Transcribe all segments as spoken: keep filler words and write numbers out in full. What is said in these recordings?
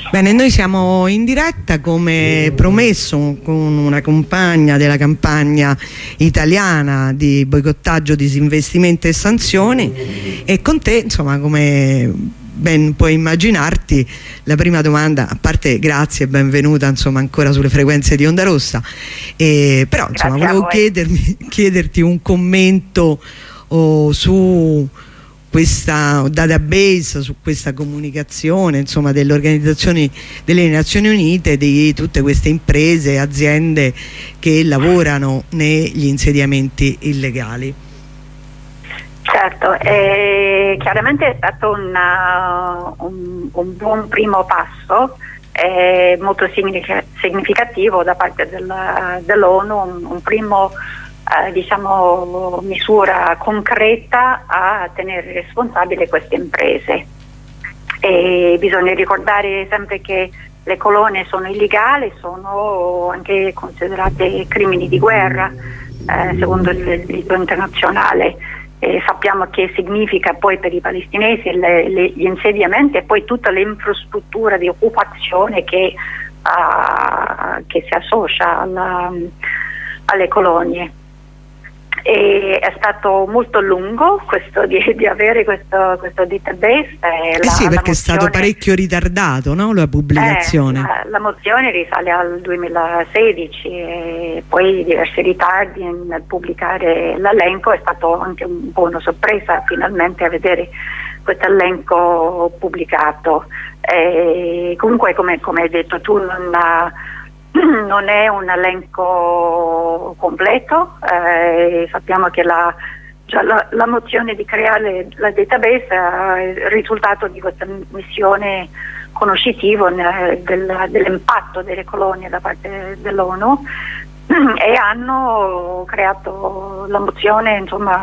Bene, noi siamo in diretta come promesso con una compagna della campagna italiana di boicottaggio, disinvestimento e sanzioni, e con te, insomma, come ben puoi immaginarti, la prima domanda, a parte grazie e benvenuta insomma ancora sulle frequenze di Onda Rossa, e, però insomma volevo chiedermi, chiederti un commento oh, su questa database, su questa comunicazione insomma delle organizzazioni delle Nazioni Unite, di tutte queste imprese e aziende che lavorano negli insediamenti illegali. Certo, eh, chiaramente è stato una, un, un buon primo passo, eh, molto significativo da parte dell'ONU, un, un primo Eh, diciamo misura concreta a tenere responsabili queste imprese. E bisogna ricordare sempre che le colonie sono illegali, sono anche considerate crimini di guerra eh, secondo il diritto internazionale. E sappiamo che significa poi per i palestinesi le, le, gli insediamenti e poi tutta l'infrastruttura di occupazione che, uh, che si associa alla, alle colonie. E è stato molto lungo questo di, di avere questo, questo database. Eh la, sì, perché mozione, è stato parecchio ritardato, no? La pubblicazione. Eh, la, la mozione risale al duemilasedici e poi diversi ritardi nel pubblicare l'elenco. È stato anche un po' una sorpresa finalmente a vedere questo elenco pubblicato. E comunque, come, come hai detto tu, non ha, non è un elenco completo, eh, sappiamo che la, già la, la mozione di creare la database è il risultato di questa missione conoscitivo del, dell'impatto delle colonie da parte dell'ONU, e hanno creato la mozione, insomma,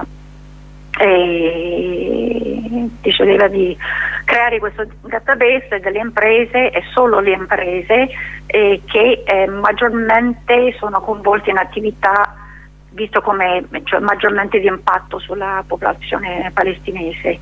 e decideva di creare questo database delle imprese e solo le imprese eh, che eh, maggiormente sono coinvolte in attività visto come cioè, maggiormente di impatto sulla popolazione palestinese.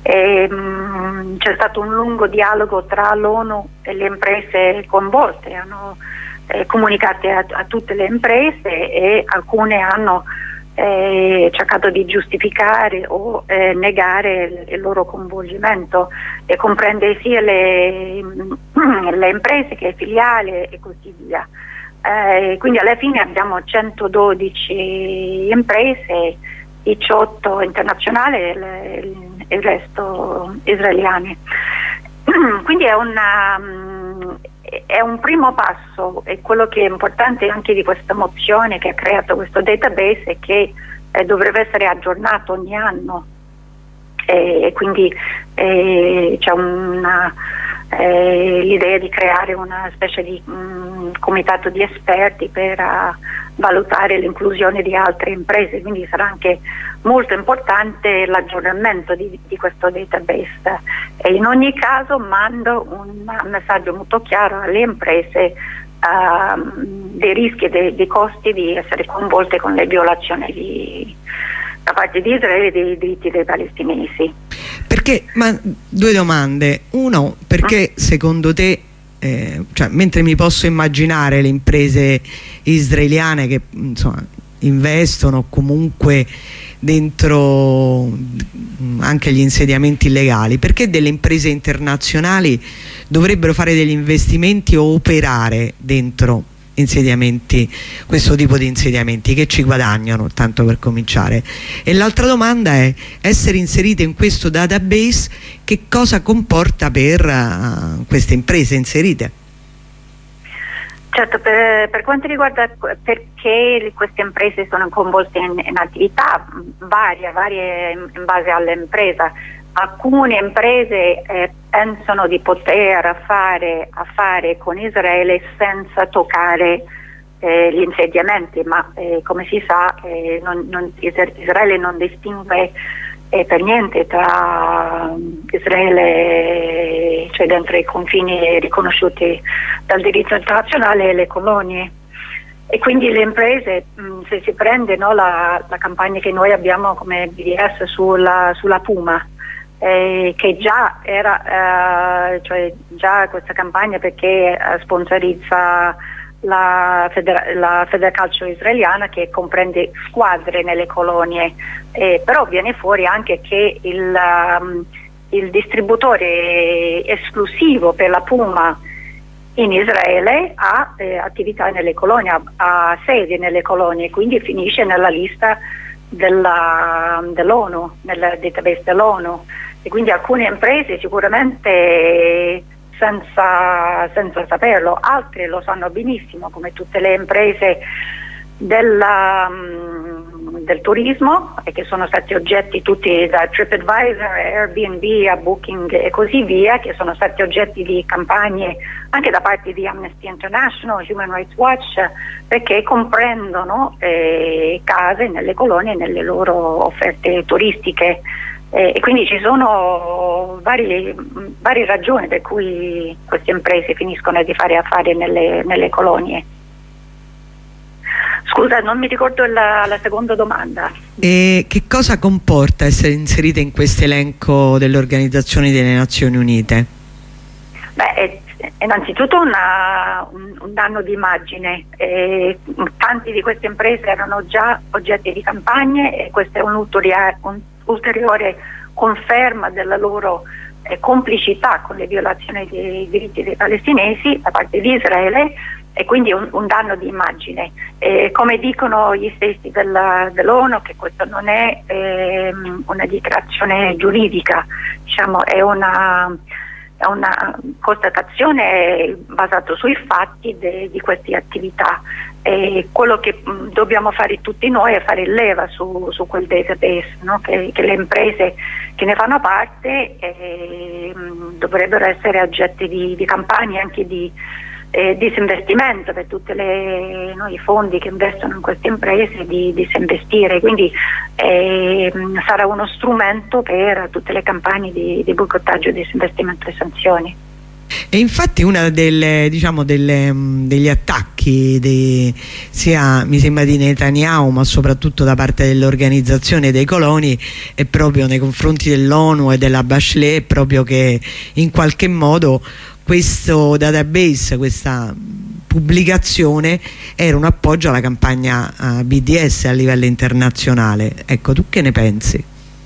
C'è stato un lungo dialogo tra l'ONU e le imprese coinvolte, hanno eh, comunicato a, a tutte le imprese e alcune hanno Eh, cercato di giustificare o eh, negare il, il loro coinvolgimento, e comprende sia le, le imprese che le filiali e così via. Eh, quindi alla fine abbiamo centododici imprese, diciotto internazionali e il, il resto israeliane. Quindi è una è un primo passo, e quello che è importante anche di questa mozione che ha creato questo database è che eh, dovrebbe essere aggiornato ogni anno, e, e quindi eh, c'è una eh, l'idea di creare una specie di mh, comitato di esperti per uh, valutare l'inclusione di altre imprese, quindi sarà anche molto importante l'aggiornamento di, di questo database. E in ogni caso mando un messaggio molto chiaro alle imprese uh, dei rischi e dei, dei costi di essere coinvolte con le violazioni di, da parte di Israele e dei diritti dei palestinesi. Perché, ma due domande. Uno, perché secondo te, eh, cioè, mentre mi posso immaginare le imprese israeliane che insomma investono comunque dentro anche gli insediamenti illegali, perché delle imprese internazionali dovrebbero fare degli investimenti o operare dentro insediamenti, questo tipo di insediamenti che ci guadagnano, tanto per cominciare? E l'altra domanda è: essere inserite in questo database che cosa comporta per uh, queste imprese inserite? Certo, per, per quanto riguarda perché queste imprese sono coinvolte in, in attività varie, varie in base all'impresa. Alcune imprese eh, pensano di poter fare affari con Israele senza toccare eh, gli insediamenti, ma eh, come si sa eh, non, non, Israele non distingue eh, per niente tra Israele, cioè dentro i confini riconosciuti dal diritto internazionale, e le colonie. E quindi le imprese, mh, se si prende no, la, la campagna che noi abbiamo come B D S sulla, sulla Puma, eh, che già era, eh, cioè già questa campagna perché eh, sponsorizza la, Feder la Federcalcio israeliana, che comprende squadre nelle colonie, eh, però viene fuori anche che il, um, il distributore esclusivo per la Puma in Israele ha eh, attività nelle colonie, ha, ha sede nelle colonie, quindi finisce nella lista dell'ONU, nel database dell'ONU, e quindi alcune imprese sicuramente senza, senza saperlo, altre lo sanno benissimo, come tutte le imprese della, um, del turismo, e che sono stati oggetti tutti da TripAdvisor, Airbnb a Booking e così via, che sono stati oggetti di campagne anche da parte di Amnesty International, Human Rights Watch, perché comprendono eh, case nelle colonie e nelle loro offerte turistiche, eh, e quindi ci sono varie, varie ragioni per cui queste imprese finiscono di fare affari nelle, nelle colonie. Scusa, non mi ricordo la, la seconda domanda. E che cosa comporta essere inserita in questo elenco delle organizzazioni delle Nazioni Unite? Beh, è, innanzitutto una, un, un danno di immagine. Eh, tanti di queste imprese erano già oggetti di campagne, e questa è un'ulteriore un ulteriore conferma della loro eh, complicità con le violazioni dei diritti dei palestinesi da parte di Israele, e quindi un, un danno di immagine. Eh, come dicono gli stessi dell'ONU, che questa non è eh, una dichiarazione giuridica, diciamo, è una, è una constatazione basata sui fatti de, di queste attività. E quello che mh, dobbiamo fare tutti noi è fare leva su, su quel database, no? che, che le imprese che ne fanno parte eh, mh, dovrebbero essere oggetti di, di campagne, anche di Eh, disinvestimento per tutti no, i fondi che investono in queste imprese, di disinvestire, quindi eh, sarà uno strumento per tutte le campagne di, di boicottaggio, disinvestimento e sanzioni. E infatti una delle, diciamo, delle, degli attacchi di, sia mi sembra di Netanyahu, ma soprattutto da parte dell'organizzazione dei coloni, è proprio nei confronti dell'ONU e della Bachelet, proprio che in qualche modo questo database, questa pubblicazione era un appoggio alla campagna uh, B D S a livello internazionale. Ecco, tu che ne pensi?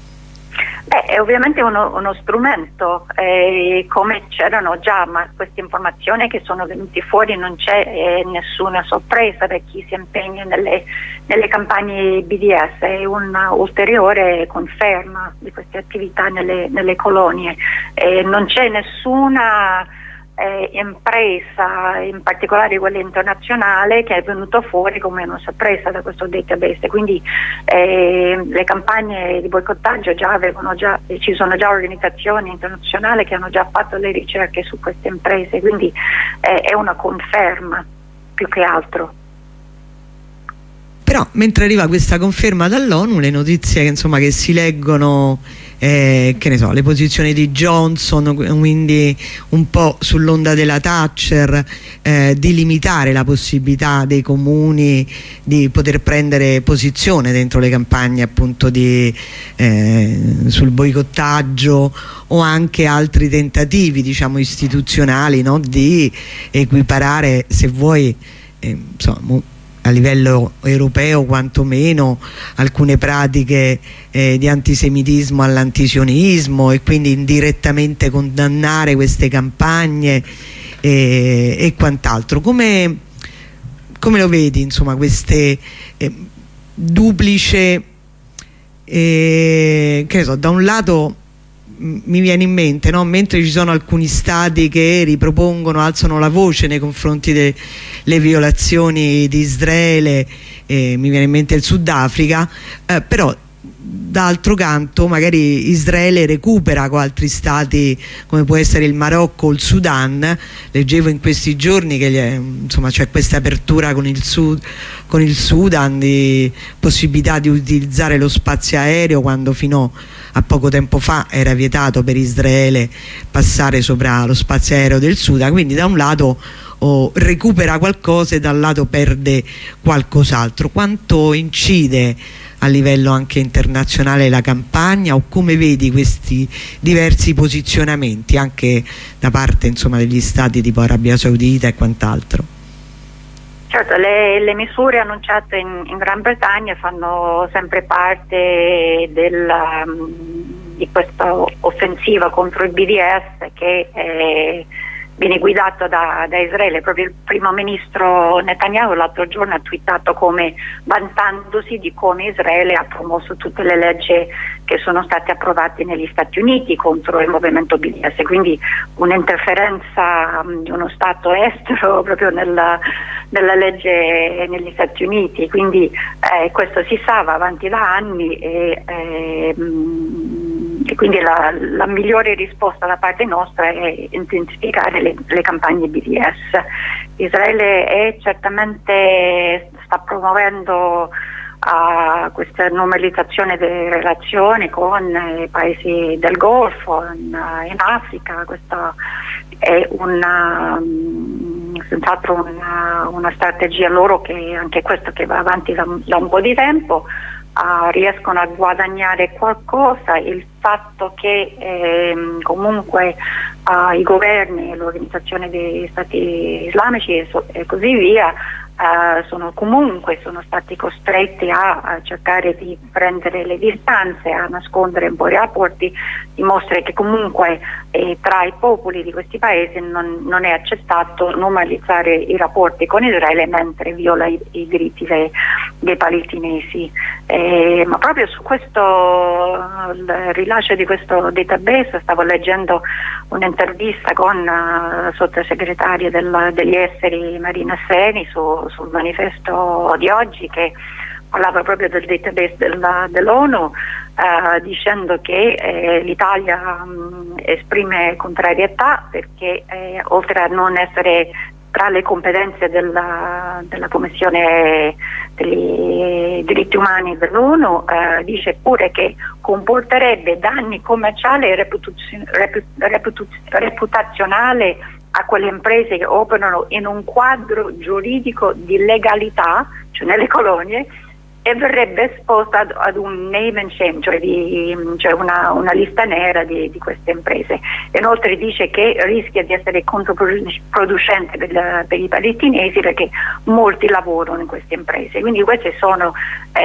Beh, è ovviamente uno, uno strumento, eh, come c'erano già, ma queste informazioni che sono venute fuori non c'è eh, nessuna sorpresa per chi si impegna nelle, nelle campagne B D S, è una ulteriore conferma di queste attività nelle, nelle colonie. Eh, non c'è nessuna Eh, impresa, in particolare quella internazionale, che è venuto fuori come una sorpresa da questo database, quindi eh, le campagne di boicottaggio già avevano già, ci sono già organizzazioni internazionali che hanno già fatto le ricerche su queste imprese, quindi eh, è una conferma più che altro. Però mentre arriva questa conferma dall'ONU, le notizie che, insomma, che si leggono, eh, che ne so, le posizioni di Johnson, quindi un po' sull'onda della Thatcher, eh, di limitare la possibilità dei comuni di poter prendere posizione dentro le campagne appunto di, eh, sul boicottaggio, o anche altri tentativi, diciamo, istituzionali, no? Di equiparare, se vuoi, eh, insomma, a livello europeo quantomeno, alcune pratiche eh, di antisemitismo all'antisionismo, e quindi indirettamente condannare queste campagne eh, e quant'altro. Come, come lo vedi, insomma, queste eh, duplice eh, che ne so, da un lato mi viene in mente, no? Mentre ci sono alcuni stati che ripropongono, alzano la voce nei confronti delle violazioni di Israele, eh, mi viene in mente il Sudafrica, eh, però d'altro canto magari Israele recupera con altri stati come può essere il Marocco o il Sudan. Leggevo in questi giorni che insomma c'è questa apertura con il, Sud, con il Sudan, di possibilità di utilizzare lo spazio aereo, quando fino a poco tempo fa era vietato per Israele passare sopra lo spazio aereo del Sudan. Quindi da un lato oh, recupera qualcosa e dal lato perde qualcos'altro. Quanto incide a livello anche internazionale la campagna, o come vedi questi diversi posizionamenti anche da parte, insomma, degli stati tipo Arabia Saudita e quant'altro? Certo, le, le misure annunciate in, in Gran Bretagna fanno sempre parte del, um, di questa offensiva contro il B D S che è, viene guidato da, da Israele. Proprio il primo ministro Netanyahu l'altro giorno ha twittato come vantandosi di come Israele ha promosso tutte le leggi che sono state approvate negli Stati Uniti contro il movimento B D S, quindi un'interferenza di uno Stato estero proprio nella, nella legge negli Stati Uniti, quindi eh, questo si sa, va avanti da anni e eh, e quindi la, la migliore risposta da parte nostra è intensificare le, le campagne B D S. Israele è certamente sta promuovendo uh, questa normalizzazione delle relazioni con i paesi del Golfo, in, in Africa. Questa è una, senz'altro una, una strategia loro, che anche questo che va avanti da, da un po' di tempo. Uh, riescono a guadagnare qualcosa. Il fatto che ehm, comunque uh, i governi e l'organizzazione dei stati islamici e, so, e così via uh, sono comunque sono stati costretti a, a cercare di prendere le distanze, a nascondere un po' i rapporti, dimostra che comunque eh, tra i popoli di questi paesi non, non è accettato normalizzare i rapporti con Israele mentre viola i, i diritti dei, dei palestinesi. Eh, ma proprio su questo, il rilascio di questo database, stavo leggendo un'intervista con uh, la sottosegretaria del, degli esteri Marina Seni su, sul manifesto di oggi, che parlava proprio del database dell'ONU, uh, dicendo che eh, l'Italia um, esprime contrarietà perché eh, oltre a non essere tra le competenze della, della Commissione dei diritti umani dell'ONU, eh, dice pure che comporterebbe danni commerciali e reputazio, reputu, reputazionali a quelle imprese che operano in un quadro giuridico di legalità, cioè nelle colonie, e verrebbe esposta ad, ad un name and shame, cioè, di, cioè una, una lista nera di, di queste imprese. Inoltre dice che rischia di essere controproducente per, per i palestinesi perché molti lavorano in queste imprese. Quindi queste sono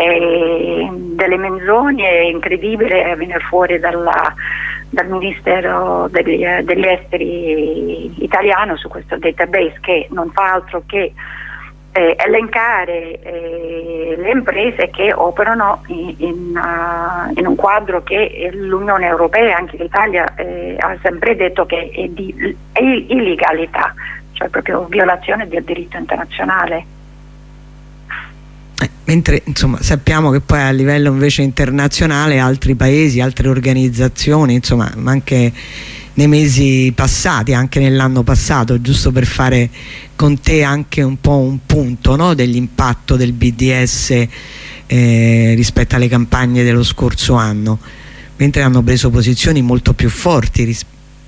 eh, delle menzogne incredibili a venire fuori dalla, dal Ministero degli, degli Esteri italiano su questo database, che non fa altro che Eh, elencare eh, le imprese che operano in, in, uh, in un quadro che l'Unione Europea e anche l'Italia eh, ha sempre detto che è di è illegalità, cioè proprio violazione del diritto internazionale. Eh, mentre insomma sappiamo che poi a livello invece internazionale altri paesi, altre organizzazioni, insomma anche nei mesi passati, anche nell'anno passato, giusto per fare con te anche un po' un punto, no, dell'impatto del B D S eh, rispetto alle campagne dello scorso anno, mentre hanno preso posizioni molto più forti. Ris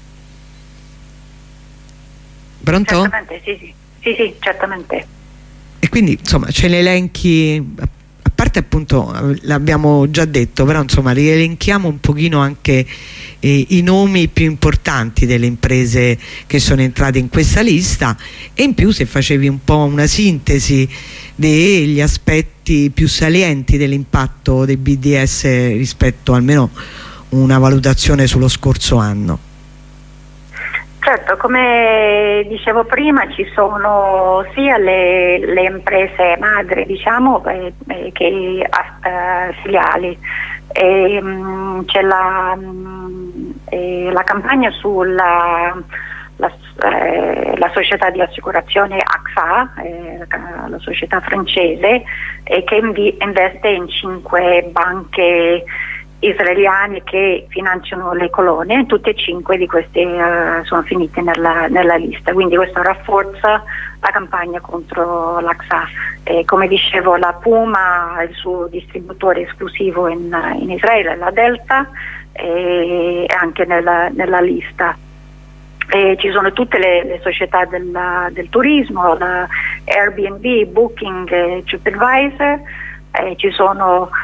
Pronto? Certamente, sì, sì, sì, sì, certamente. E quindi insomma ce ne elenchi, a parte appunto l'abbiamo già detto, però insomma rielenchiamo un pochino anche eh, i nomi più importanti delle imprese che sono entrate in questa lista, e in più se facevi un po' una sintesi degli aspetti più salienti dell'impatto del B D S rispetto almeno una valutazione sullo scorso anno. Certo, come dicevo prima, ci sono sia le, le imprese madri, diciamo, eh, eh, che eh, filiali. C'è la, eh, la campagna sulla la, eh, la società di assicurazione A X A, eh, la società francese, eh, che invi investe in cinque banche israeliani che finanziano le colonie. Tutte e cinque di queste uh, sono finite nella, nella lista, quindi questo rafforza la campagna contro l'A X A. Eh, come dicevo, la Puma ha il suo distributore esclusivo in, in Israele, la Delta, e eh, anche nella, nella lista. Eh, ci sono tutte le, le società del, del turismo, la Airbnb, Booking, eh, TripAdvisor, eh, ci sono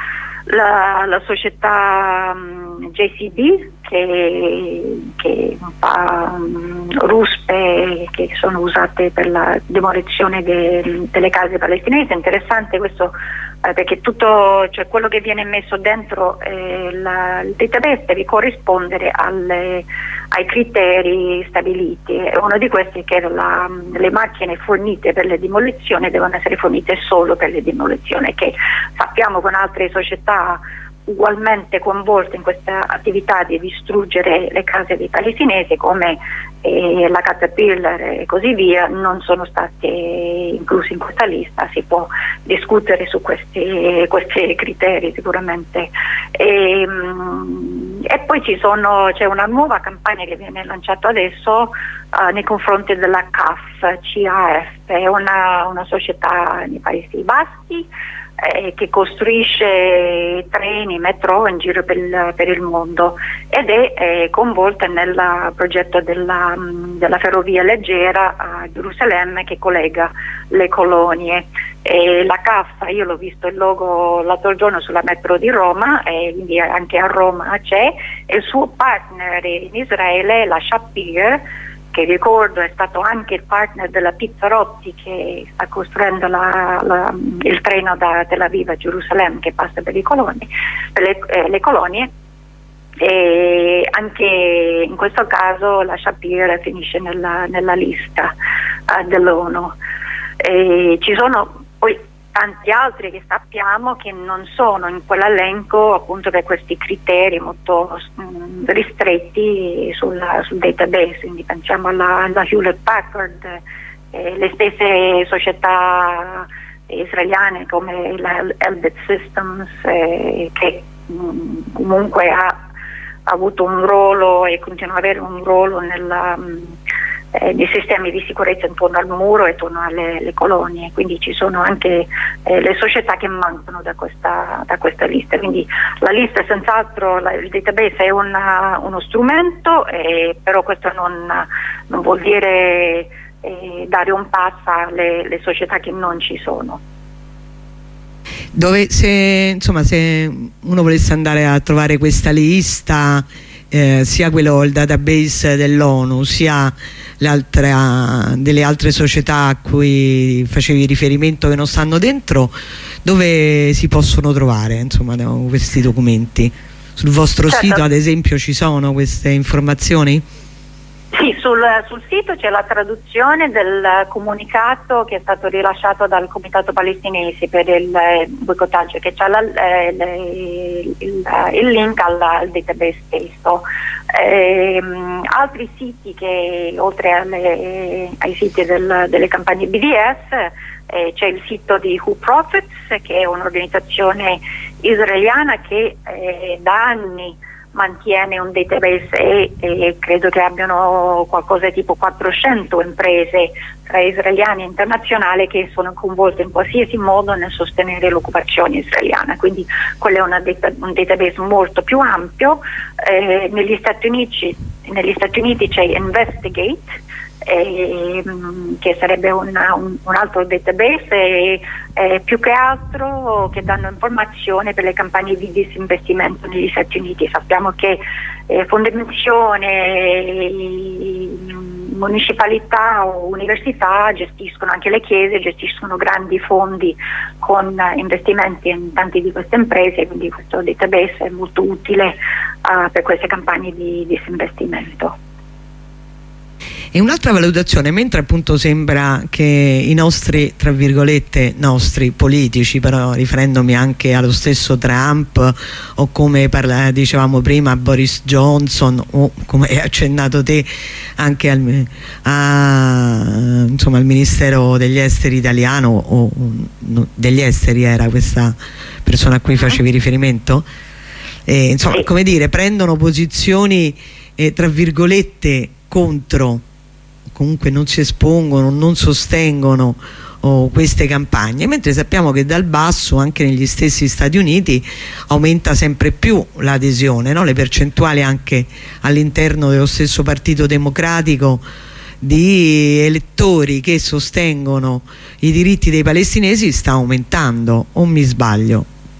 la, la società um, J C B che, che fa um, ruspe che sono usate per la demolizione de, delle case palestinesi. È interessante questo eh, perché tutto, cioè quello che viene messo dentro eh, la, il database deve corrispondere alle, ai criteri stabiliti, e uno di questi è che la, le macchine fornite per le demolizioni devono essere fornite solo per le demolizioni, che sappiamo con altre società ugualmente coinvolte in questa attività di distruggere le case dei palestinesi come eh, la Caterpillar e così via non sono state incluse in questa lista. Si può discutere su questi, questi criteri sicuramente. E, mh, e poi ci sono, c'è una nuova campagna che viene lanciata adesso uh, nei confronti della C A F, C A F, è una, una società nei Paesi Bassi Eh, che costruisce treni, metro in giro per il, per il mondo ed è eh, coinvolta nel progetto della, della ferrovia leggera a Gerusalemme che collega le colonie. E la C A F, io l'ho visto il logo l'altro giorno sulla metro di Roma, e quindi anche a Roma c'è, e il suo partner in Israele, la Shapir, che ricordo è stato anche il partner della Pizzarotti che sta costruendo la, la, il treno da Tel Aviv a Gerusalemme che passa per, i coloni, per le, eh, le colonie, e anche in questo caso la Shapir finisce nella, nella lista uh, dell'ONU. E ci sono poi tanti altri che sappiamo che non sono in quell'elenco appunto per questi criteri molto mh, ristretti sulla, sul database, quindi pensiamo alla, alla Hewlett Packard, eh, le stesse società israeliane come la Elbit Systems eh, che mh, comunque ha, ha avuto un ruolo e continua ad avere un ruolo nella mh, Eh, di sistemi di sicurezza intorno al muro e intorno alle, alle colonie, quindi ci sono anche eh, le società che mancano da questa, da questa lista. Quindi la lista senz'altro, la, il database è una, uno strumento, eh, però questo non, non vuol dire eh, dare un passo alle le società che non ci sono. Dove, se, insomma, se uno volesse andare a trovare questa lista, eh, sia quello, il database dell'ONU, sia delle altre società a cui facevi riferimento che non stanno dentro, dove si possono trovare insomma questi documenti? Sul vostro certo. sito ad esempio ci sono queste informazioni? Sì, sul, sul sito c'è la traduzione del comunicato che è stato rilasciato dal Comitato Palestinese per il eh, boicottaggio, che c'ha la, eh, il, il link al, al database stesso. Eh, altri siti che oltre alle, ai siti del, delle campagne B D S eh, c'è il sito di Who Profits, che è un'organizzazione israeliana che eh, da anni mantiene un database e, e credo che abbiano qualcosa tipo quattrocento imprese tra israeliane e internazionali che sono coinvolte in qualsiasi modo nel sostenere l'occupazione israeliana, quindi quello è una data, un database molto più ampio. Eh, negli Stati Uniti, negli Stati Uniti c'è Investigate, Eh, che sarebbe una, un, un altro database eh, eh, più che altro che danno informazioni per le campagne di disinvestimento negli Stati Uniti. Sappiamo che eh, fondazioni, municipalità o università gestiscono, anche le chiese gestiscono grandi fondi con eh, investimenti in tante di queste imprese, quindi questo database è molto utile uh, per queste campagne di disinvestimento. E un'altra valutazione, mentre appunto sembra che i nostri, tra virgolette, nostri politici, però riferendomi anche allo stesso Trump o come parla, dicevamo prima Boris Johnson o come hai accennato te anche al, a, insomma, al Ministero degli Esteri italiano o no, degli Esteri era questa persona a cui facevi riferimento, e, insomma, come dire, prendono posizioni eh, tra virgolette contro, comunque non si espongono, non sostengono oh, queste campagne, mentre sappiamo che dal basso anche negli stessi Stati Uniti aumenta sempre più l'adesione, no? Le percentuali anche all'interno dello stesso Partito Democratico di elettori che sostengono i diritti dei palestinesi sta aumentando, o mi sbaglio?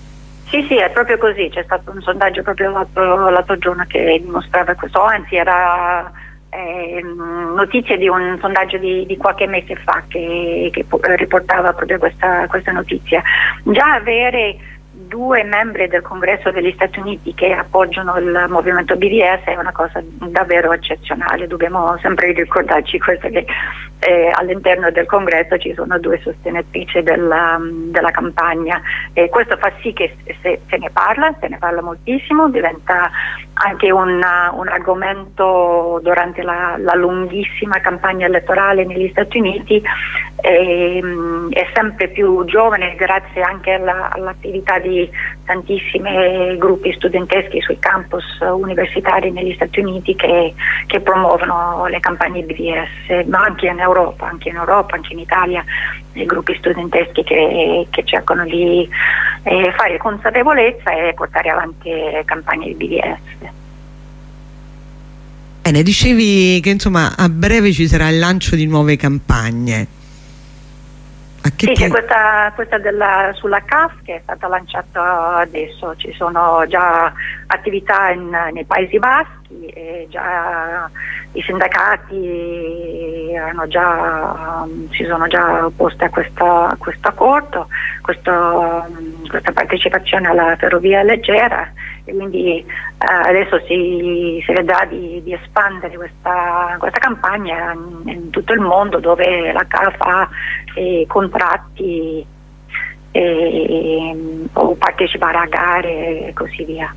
Sì, sì, è proprio così, c'è stato un sondaggio proprio l'altro, l'altro giorno che dimostrava questo, anzi era eh, notizia di un sondaggio di, di qualche mese fa che, che riportava proprio questa, questa notizia. Già avere due membri del Congresso degli Stati Uniti che appoggiano il movimento B D S è una cosa davvero eccezionale, dobbiamo sempre ricordarci questo, che eh, all'interno del Congresso ci sono due sostenitrici della, della campagna, e questo fa sì che se, se ne parla, se ne parla moltissimo, diventa anche una, un argomento durante la, la lunghissima campagna elettorale negli Stati Uniti. E, è sempre più giovane grazie anche alla, all'attività di tantissimi gruppi studenteschi sui campus universitari negli Stati Uniti che, che promuovono le campagne B D S, ma anche in Europa, anche in Europa, anche in Italia, i gruppi studenteschi che, che cercano di eh, fare consapevolezza e portare avanti campagne di B D S. Bene, dicevi che insomma a breve ci sarà il lancio di nuove campagne. Sì, c'è questa, questa della, sulla C A F che è stata lanciata adesso, ci sono già attività in, nei Paesi Baschi e già i sindacati hanno già, si sono già opposti a, questa, a questo accordo, questo, questa partecipazione alla ferrovia leggera, e quindi eh, adesso si, si vedrà di, di espandere questa, questa campagna in, in tutto il mondo, dove la C A F ha eh, contratti eh, o partecipare a gare e così via.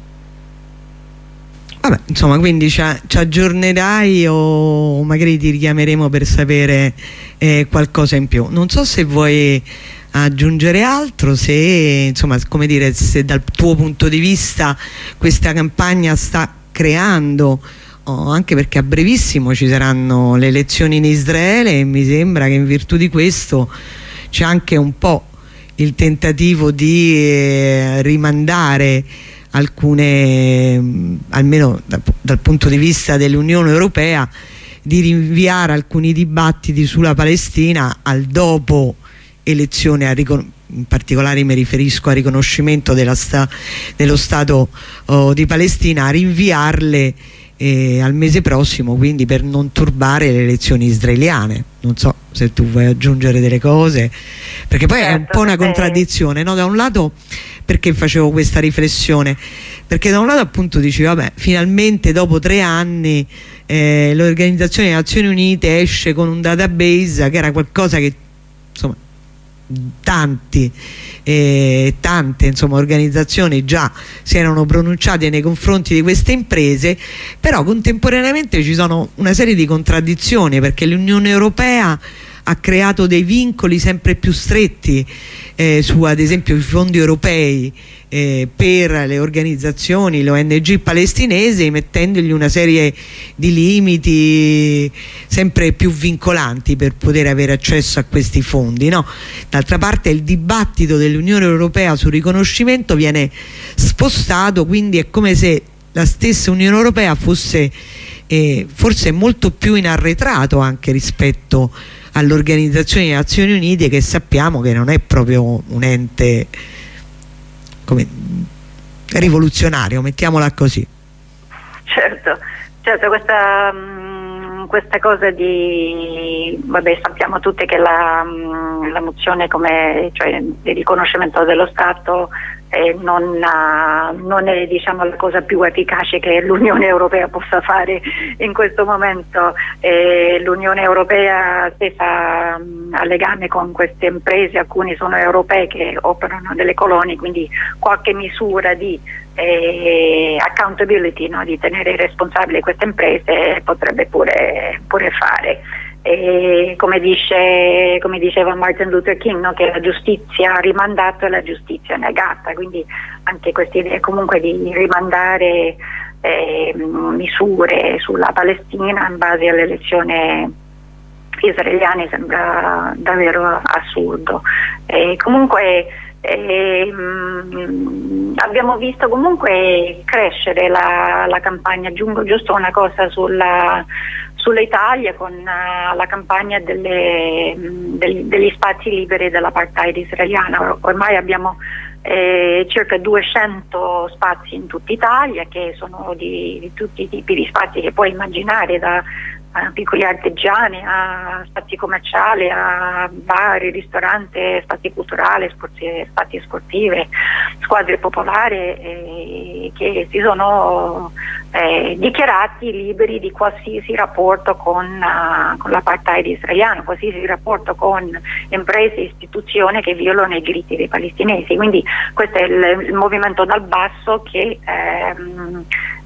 Vabbè, insomma, quindi ci, ci aggiornerai o magari ti richiameremo per sapere eh, qualcosa in più. Non so se vuoi aggiungere altro, se insomma, come dire, se dal tuo punto di vista questa campagna sta creando, oh, anche perché a brevissimo ci saranno le elezioni in Israele e mi sembra che in virtù di questo c'è anche un po' il tentativo di eh, rimandare alcune, almeno da, dal punto di vista dell'Unione Europea, di rinviare alcuni dibattiti sulla Palestina al dopo elezione, a in particolare mi riferisco al riconoscimento della sta dello Stato oh, di Palestina, a rinviarle eh, al mese prossimo, quindi per non turbare le elezioni israeliane. Non so se tu vuoi aggiungere delle cose, perché poi certo, è un po' una contraddizione, no? Da un lato, perché facevo questa riflessione? Perché da un lato appunto dici, vabbè, finalmente dopo tre anni eh, l'Organizzazione delle Nazioni Unite esce con un database, che era qualcosa che insomma tanti eh, tante insomma organizzazioni già si erano pronunciate nei confronti di queste imprese, però contemporaneamente ci sono una serie di contraddizioni, perché l'Unione Europea ha creato dei vincoli sempre più stretti eh, su ad esempio i fondi europei eh, per le organizzazioni, le O N G palestinesi, mettendogli una serie di limiti sempre più vincolanti per poter avere accesso a questi fondi, no? D'altra parte il dibattito dell'Unione Europea sul riconoscimento viene spostato, quindi è come se la stessa Unione Europea fosse eh, forse molto più in arretrato anche rispetto all'Organizzazione delle Nazioni Unite, che sappiamo che non è proprio un ente come rivoluzionario, mettiamola così. Certo, certo, questa, mh, questa cosa di, vabbè, sappiamo tutti che la, mh, la mozione come, cioè, di riconoscimento dello Stato eh, non, ha, non è, diciamo, la cosa più efficace che l'Unione Europea possa fare in questo momento. Eh, L'Unione Europea stessa mh, ha legame con queste imprese, alcune sono europee che operano nelle colonie, quindi qualche misura di eh, accountability, no, di tenere responsabili queste imprese potrebbe pure, pure fare. E come, dice, come diceva Martin Luther King, no, che la giustizia rimandata e la giustizia negata, quindi anche questa idea comunque di rimandare eh, misure sulla Palestina in base all'elezione israeliana sembra davvero assurdo. E comunque eh, mh, abbiamo visto comunque crescere la, la campagna. Aggiungo giusto una cosa sulla sull'Italia con uh, la campagna delle, mh, degli, degli spazi liberi dell'apartheid israeliana. Or ormai abbiamo eh, circa duecento spazi in tutta Italia, che sono di, di tutti i tipi di spazi che puoi immaginare, da a piccoli artigiani, a spazi commerciali, a bar, ristoranti, spazi culturali, spazi, spazi sportive, squadre popolari, eh, che si sono eh, dichiarati liberi di qualsiasi rapporto con, uh, con l'apartheid israeliano, qualsiasi rapporto con imprese e istituzioni che violano i diritti dei palestinesi. Quindi questo è il, il movimento dal basso che, ehm,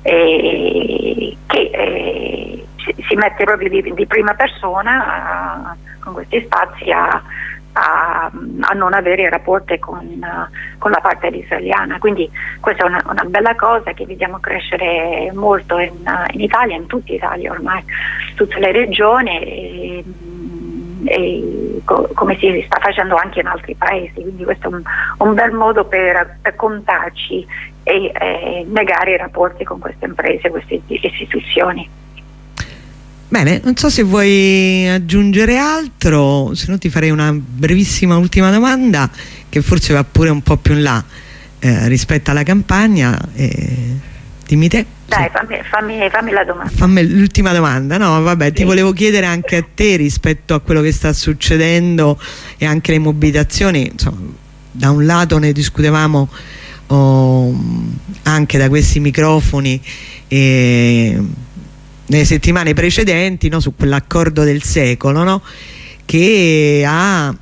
eh, che eh, si mette proprio di, di prima persona uh, con questi spazi a, a, a non avere rapporti con, uh, con la parte israeliana. Quindi questa è una, una bella cosa che vediamo crescere molto in, uh, in Italia, in tutta Italia ormai, tutte le regioni, e, e co come si sta facendo anche in altri paesi. Quindi questo è un, un bel modo per, per contarci e eh, negare i rapporti con queste imprese, queste istituzioni. Bene, non so se vuoi aggiungere altro, se no ti farei una brevissima ultima domanda che forse va pure un po' più in là eh, rispetto alla campagna. Eh, dimmi te. Dai, fammi, fammi, fammi la domanda. Fammi l'ultima domanda. No, vabbè, sì. Ti volevo chiedere anche a te, rispetto a quello che sta succedendo e anche le mobilitazioni. Insomma, da un lato ne discutevamo oh, anche da questi microfoni e nelle settimane precedenti, no, su quell'accordo del secolo, no, che ha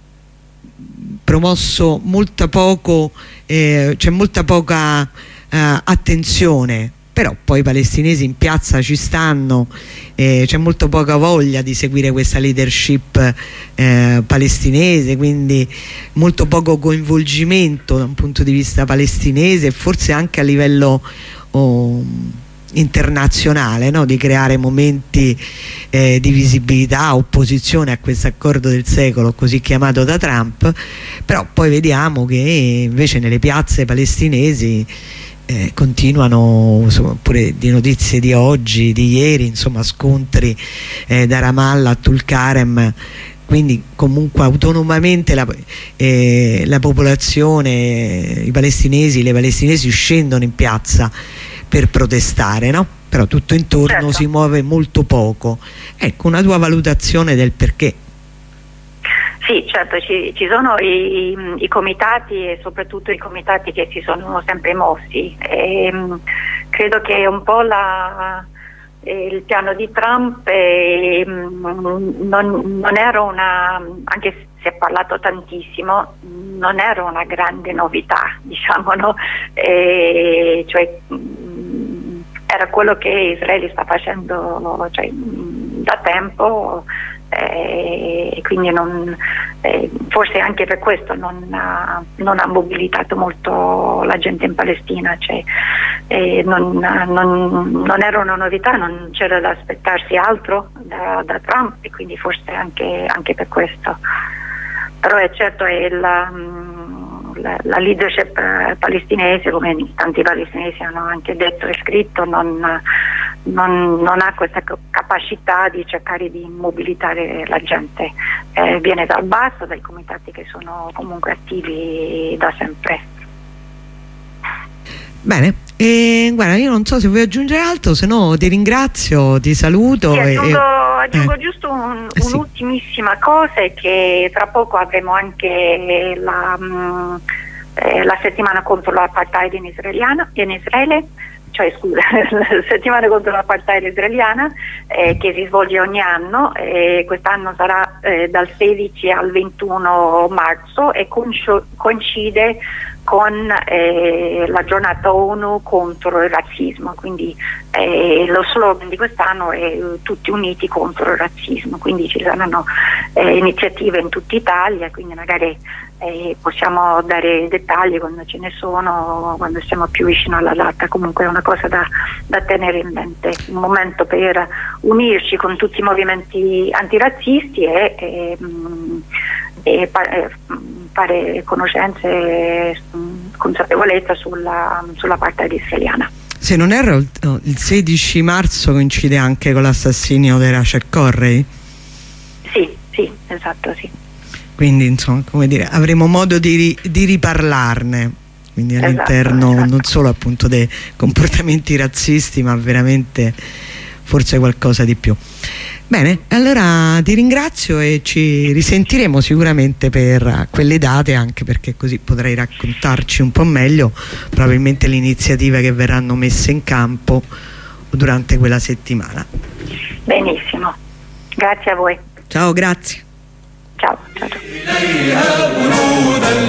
promosso molto poco, eh, c'è molta poca eh, attenzione, però poi i palestinesi in piazza ci stanno, eh, c'è molto poca voglia di seguire questa leadership eh, palestinese, quindi molto poco coinvolgimento da un punto di vista palestinese e forse anche a livello oh, internazionale, no? Di creare momenti eh, di visibilità, opposizione a questo accordo del secolo così chiamato da Trump. Però poi vediamo che invece nelle piazze palestinesi eh, continuano, insomma, pure di notizie di oggi, di ieri, insomma, scontri eh, da Ramallah a Tulkarem. Quindi comunque autonomamente la, eh, la popolazione, i palestinesi, le palestinesi scendono in piazza per protestare, no? Però tutto intorno certo. Si muove molto poco. Ecco, una tua valutazione del perché. Sì, certo, ci, ci sono i, i comitati e soprattutto i comitati che si sono sempre mossi. E, credo che un po' la, il piano di Trump eh, non, non era una, anche se si è parlato tantissimo, non era una grande novità, diciamo, no? E, cioè, era quello che Israele sta facendo, cioè, da tempo, e quindi non, eh, forse anche per questo non ha, non ha mobilitato molto la gente in Palestina, cioè, eh, non, non, non era una novità, non c'era da aspettarsi altro da, da Trump, e quindi forse anche, anche per questo. Però è certo è la, la, la leadership palestinese, come tanti palestinesi hanno anche detto e scritto, non, non, non ha questa capacità di cercare di mobilitare la gente. Eh, viene dal basso, dai comitati che sono comunque attivi da sempre. Bene, e guarda, io non so se vuoi aggiungere altro, se no ti ringrazio, ti saluto. Sì, aggiungo, e, aggiungo eh. giusto un, eh, sì. un'ultimissima cosa, è che tra poco avremo anche la, mh, eh, la settimana contro l'apartheid in, in Israele, cioè scusa, la settimana contro l'apartheid israeliana, eh, che si svolge ogni anno, e quest'anno sarà eh, dal sedici al ventuno marzo e coincide con eh, la giornata ONU contro il razzismo, quindi eh, lo slogan di quest'anno è tutti uniti contro il razzismo, quindi ci saranno eh, iniziative in tutta Italia, quindi magari eh, possiamo dare dettagli quando ce ne sono, quando siamo più vicino alla data. Comunque è una cosa da, da tenere in mente, un momento per unirci con tutti i movimenti antirazzisti e, e, e fare conoscenze e consapevolezza sulla, sulla parte israeliana. Se non erro, il sedici marzo coincide anche con l'assassinio di Rachel Corrie? Sì, sì, esatto, sì. quindi insomma, come dire, avremo modo di, di riparlarne, quindi all'interno esatto, esatto. non solo appunto dei comportamenti razzisti, ma veramente forse qualcosa di più. Bene, allora ti ringrazio e ci risentiremo sicuramente per quelle date, anche perché così potrai raccontarci un po' meglio probabilmente le iniziative che verranno messe in campo durante quella settimana. Benissimo, grazie a voi. Ciao, grazie. Ciao, ciao, ciao.